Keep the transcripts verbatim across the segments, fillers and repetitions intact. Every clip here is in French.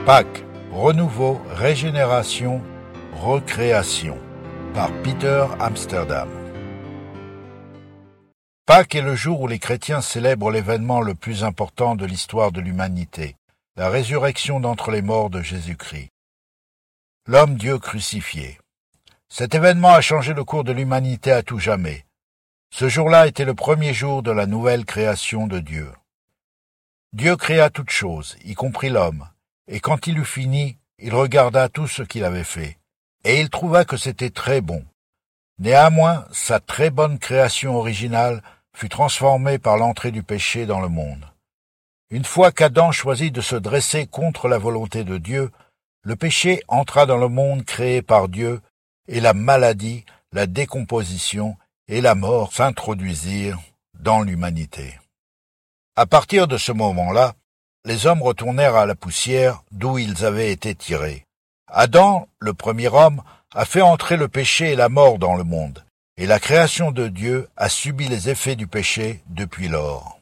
Pâques, renouveau, régénération, recréation, par Peter Amsterdam. Pâques est le jour où les chrétiens célèbrent l'événement le plus important de l'histoire de l'humanité, la résurrection d'entre les morts de Jésus-Christ. L'homme-Dieu crucifié. Cet événement a changé le cours de l'humanité à tout jamais. Ce jour-là était le premier jour de la nouvelle création de Dieu. Dieu créa toutes choses, y compris l'homme, et quand il eut fini, il regarda tout ce qu'il avait fait, et il trouva que c'était très bon. Néanmoins, sa très bonne création originale fut transformée par l'entrée du péché dans le monde. Une fois qu'Adam choisit de se dresser contre la volonté de Dieu, le péché entra dans le monde créé par Dieu, et la maladie, la décomposition et la mort s'introduisirent dans l'humanité. À partir de ce moment-là, les hommes retournèrent à la poussière d'où ils avaient été tirés. Adam, le premier homme, a fait entrer le péché et la mort dans le monde, et la création de Dieu a subi les effets du péché depuis lors.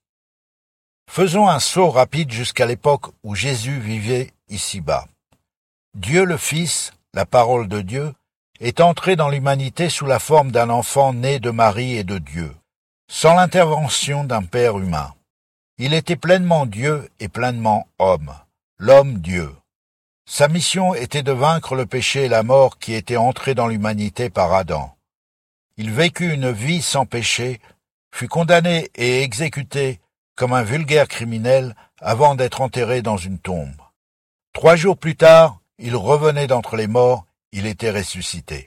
Faisons un saut rapide jusqu'à l'époque où Jésus vivait ici-bas. Dieu le Fils, la parole de Dieu, est entré dans l'humanité sous la forme d'un enfant né de Marie et de Dieu, sans l'intervention d'un père humain. Il était pleinement Dieu et pleinement homme, l'homme-Dieu. Sa mission était de vaincre le péché et la mort qui étaient entrés dans l'humanité par Adam. Il vécut une vie sans péché, fut condamné et exécuté comme un vulgaire criminel avant d'être enterré dans une tombe. Trois jours plus tard, il revenait d'entre les morts, il était ressuscité.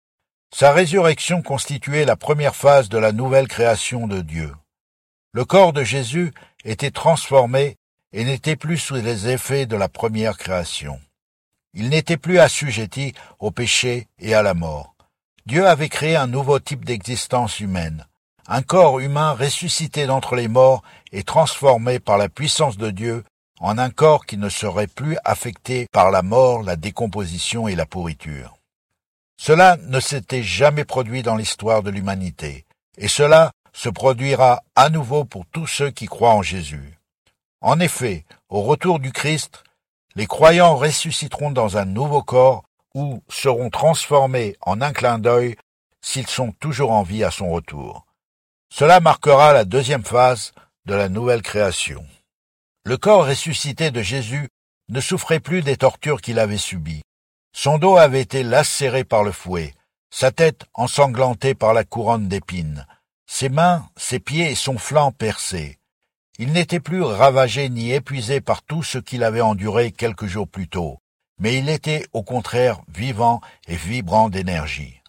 Sa résurrection constituait la première phase de la nouvelle création de Dieu. Le corps de Jésus était transformé et n'était plus sous les effets de la première création. Il n'était plus assujetti au péché et à la mort. Dieu avait créé un nouveau type d'existence humaine, un corps humain ressuscité d'entre les morts et transformé par la puissance de Dieu en un corps qui ne serait plus affecté par la mort, la décomposition et la pourriture. Cela ne s'était jamais produit dans l'histoire de l'humanité, et cela se produira à nouveau pour tous ceux qui croient en Jésus. En effet, au retour du Christ, les croyants ressusciteront dans un nouveau corps ou seront transformés en un clin d'œil s'ils sont toujours en vie à son retour. Cela marquera la deuxième phase de la nouvelle création. Le corps ressuscité de Jésus ne souffrait plus des tortures qu'il avait subies. Son dos avait été lacéré par le fouet, sa tête ensanglantée par la couronne d'épines, ses mains, ses pieds et son flanc percés. Il n'était plus ravagé ni épuisé par tout ce qu'il avait enduré quelques jours plus tôt, mais il était au contraire vivant et vibrant d'énergie.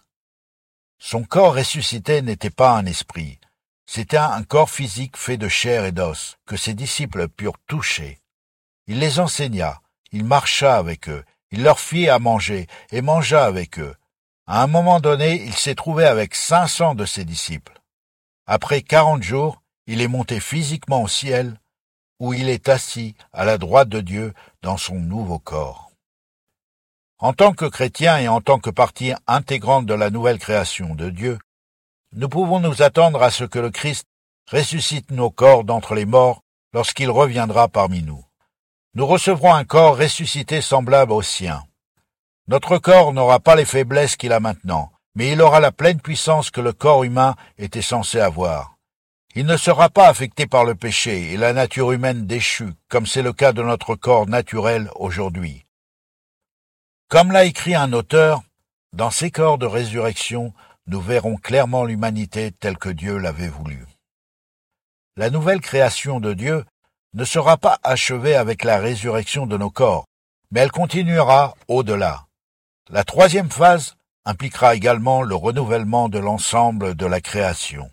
Son corps ressuscité n'était pas un esprit, c'était un corps physique fait de chair et d'os que ses disciples purent toucher. Il les enseigna, il marcha avec eux, il leur fit à manger et mangea avec eux. À un moment donné, il s'est trouvé avec cinq cents de ses disciples. Après quarante jours, il est monté physiquement au ciel, où il est assis à la droite de Dieu dans son nouveau corps. En tant que chrétiens et en tant que partie intégrante de la nouvelle création de Dieu, nous pouvons nous attendre à ce que le Christ ressuscite nos corps d'entre les morts lorsqu'il reviendra parmi nous. Nous recevrons un corps ressuscité semblable au sien. Notre corps n'aura pas les faiblesses qu'il a maintenant, mais il aura la pleine puissance que le corps humain était censé avoir. Il ne sera pas affecté par le péché et la nature humaine déchue, comme c'est le cas de notre corps naturel aujourd'hui. Comme l'a écrit un auteur, dans ces corps de résurrection, nous verrons clairement l'humanité telle que Dieu l'avait voulu. La nouvelle création de Dieu ne sera pas achevée avec la résurrection de nos corps, mais elle continuera au-delà. La troisième phase impliquera également le renouvellement de l'ensemble de la création.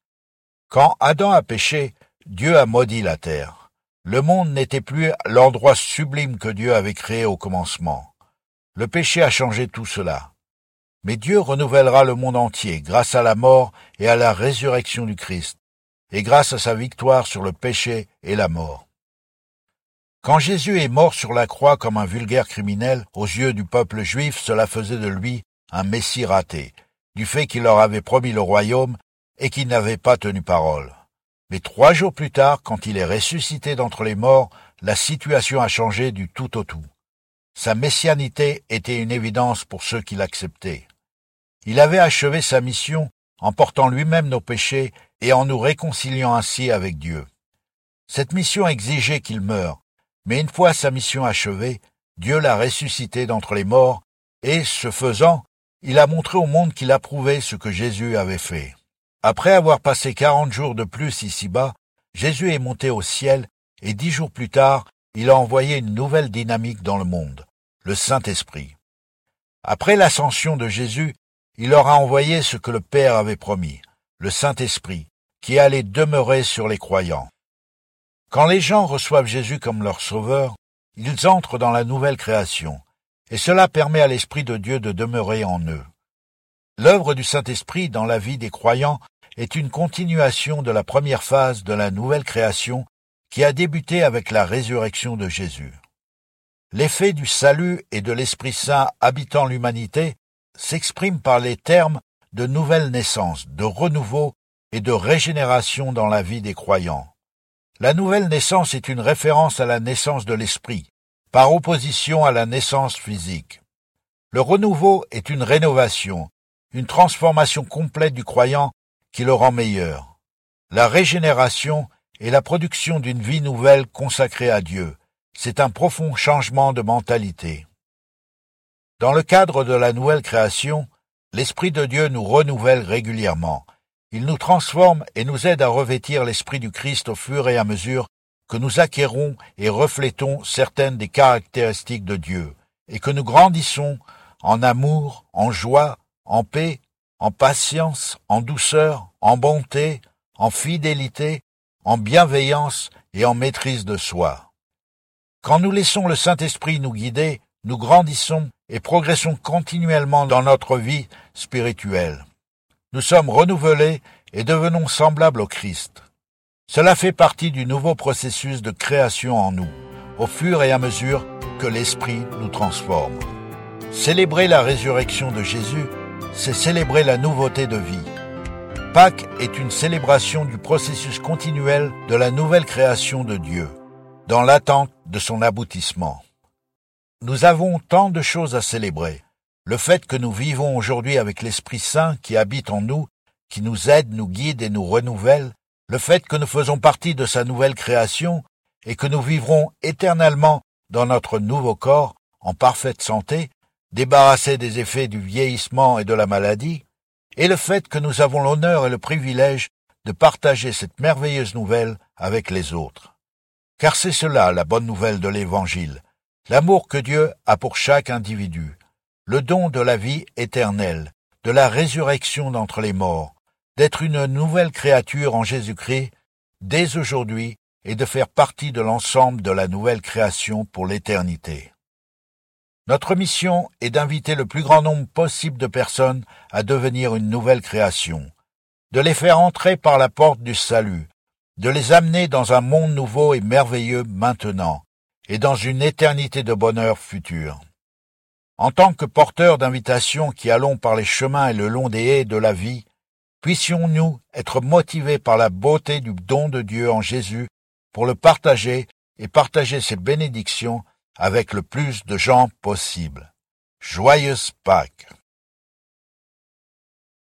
Quand Adam a péché, Dieu a maudit la terre. Le monde n'était plus l'endroit sublime que Dieu avait créé au commencement. Le péché a changé tout cela. Mais Dieu renouvellera le monde entier grâce à la mort et à la résurrection du Christ, et grâce à sa victoire sur le péché et la mort. Quand Jésus est mort sur la croix comme un vulgaire criminel, aux yeux du peuple juif, cela faisait de lui un messie raté, du fait qu'il leur avait promis le royaume et qu'il n'avait pas tenu parole. Mais trois jours plus tard, quand il est ressuscité d'entre les morts, la situation a changé du tout au tout. Sa messianité était une évidence pour ceux qui l'acceptaient. Il avait achevé sa mission en portant lui-même nos péchés et en nous réconciliant ainsi avec Dieu. Cette mission exigeait qu'il meure, mais une fois sa mission achevée, Dieu l'a ressuscité d'entre les morts, et, ce faisant, il a montré au monde qu'il approuvait ce que Jésus avait fait. Après avoir passé quarante jours de plus ici-bas, Jésus est monté au ciel, et dix jours plus tard, il a envoyé une nouvelle dynamique dans le monde, le Saint-Esprit. Après l'ascension de Jésus, il leur a envoyé ce que le Père avait promis, le Saint-Esprit, qui allait demeurer sur les croyants. Quand les gens reçoivent Jésus comme leur sauveur, ils entrent dans la nouvelle création, et cela permet à l'Esprit de Dieu de demeurer en eux. L'œuvre du Saint-Esprit dans la vie des croyants est une continuation de la première phase de la nouvelle création qui a débuté avec la résurrection de Jésus. L'effet du salut et de l'Esprit Saint habitant l'humanité s'exprime par les termes de nouvelle naissance, de renouveau et de régénération dans la vie des croyants. La nouvelle naissance est une référence à la naissance de l'esprit, par opposition à la naissance physique. Le renouveau est une rénovation, une transformation complète du croyant qui le rend meilleur. La régénération est la production d'une vie nouvelle consacrée à Dieu. C'est un profond changement de mentalité. Dans le cadre de la nouvelle création, l'Esprit de Dieu nous renouvelle régulièrement. Il nous transforme et nous aide à revêtir l'Esprit du Christ au fur et à mesure que nous acquérons et reflétons certaines des caractéristiques de Dieu, et que nous grandissons en amour, en joie, en paix, en patience, en douceur, en bonté, en fidélité, en bienveillance et en maîtrise de soi. Quand nous laissons le Saint-Esprit nous guider, nous grandissons et progressons continuellement dans notre vie spirituelle. Nous sommes renouvelés et devenons semblables au Christ. Cela fait partie du nouveau processus de création en nous, au fur et à mesure que l'Esprit nous transforme. Célébrer la résurrection de Jésus, c'est célébrer la nouveauté de vie. Pâques est une célébration du processus continuel de la nouvelle création de Dieu, dans l'attente de son aboutissement. Nous avons tant de choses à célébrer. Le fait que nous vivons aujourd'hui avec l'Esprit Saint qui habite en nous, qui nous aide, nous guide et nous renouvelle, le fait que nous faisons partie de sa nouvelle création et que nous vivrons éternellement dans notre nouveau corps, en parfaite santé, débarrassés des effets du vieillissement et de la maladie, et le fait que nous avons l'honneur et le privilège de partager cette merveilleuse nouvelle avec les autres. Car c'est cela la bonne nouvelle de l'Évangile, l'amour que Dieu a pour chaque individu, le don de la vie éternelle, de la résurrection d'entre les morts, d'être une nouvelle créature en Jésus-Christ dès aujourd'hui et de faire partie de l'ensemble de la nouvelle création pour l'éternité. Notre mission est d'inviter le plus grand nombre possible de personnes à devenir une nouvelle création, de les faire entrer par la porte du salut, de les amener dans un monde nouveau et merveilleux maintenant, et dans une éternité de bonheur futur. En tant que porteurs d'invitation qui allons par les chemins et le long des haies de la vie, puissions-nous être motivés par la beauté du don de Dieu en Jésus pour le partager et partager ses bénédictions avec le plus de gens possible. Joyeuse Pâques!